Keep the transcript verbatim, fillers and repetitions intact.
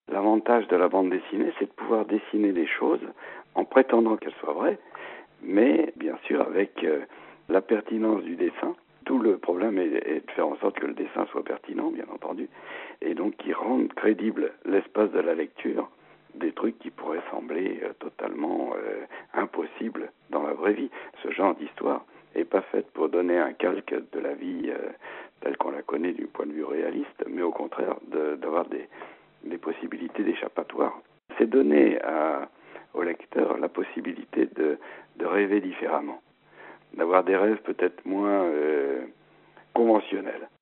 L'avantage de la bande dessinée, c'est de pouvoir dessiner des choses en prétendant qu'elles soient vraies, mais bien sûr avec euh, la pertinence du dessin. Tout le problème est, est de faire en sorte que le dessin soit pertinent, bien entendu, et donc qui rende crédible l'espace de la lecture, des trucs qui pourraient sembler euh, totalement euh, impossibles dans la vraie vie. Ce genre d'histoire n'est pas faite pour donner un calque de la vie euh, telle qu'on la connaît du point de vue réaliste, mais au contraire de, d'avoir des, des possibilités d'échappatoire. C'est donner à, au lecteur la possibilité de, de rêver différemment, d'avoir des rêves peut-être moins euh, conventionnels.